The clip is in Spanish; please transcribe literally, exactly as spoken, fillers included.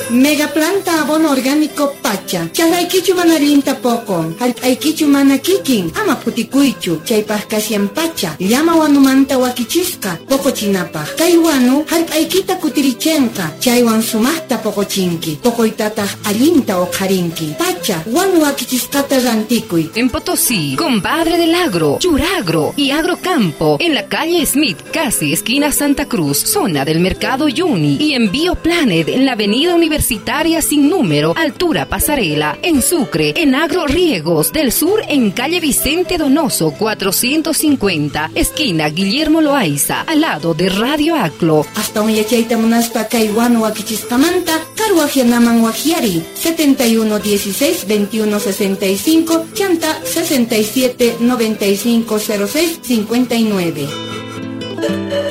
Megaplanta abono orgánico pacha. Chasaykichu mana rinta poco. Halpaykichu mana kikin. Ama putikuychu. Chaypaj kasyan pacha. Llama wanumanta wakichisqa. Poqochinapaj. Kay wanu halpaykita kutirichenqa. Chaywan sumaqta poqochinki. Poqoytataj allinta oqharinki. Pacha, wanu wakichisqata rantikuy. En Potosí, compadre del agro, Churagro y Agrocampo, en la calle Smith, casi esquina Santa Cruz, zona del Mercado Yuni, y en Bioplanet, en la avenida Universitaria sin número, altura Pasarela, en Sucre, en Agro Riegos del Sur, en calle Vicente Donoso, cuatrocientos cincuenta, esquina Guillermo Loaiza, al lado de Radio Aclo. Hasta un yachayta munaspa kaiwano wakichiskamanta, Carwajianaman Wajiari, setenta y uno dieciséis veintiuno sesenta y cinco, chanta sesenta y siete noventa y cinco cero seis cincuenta y nueve.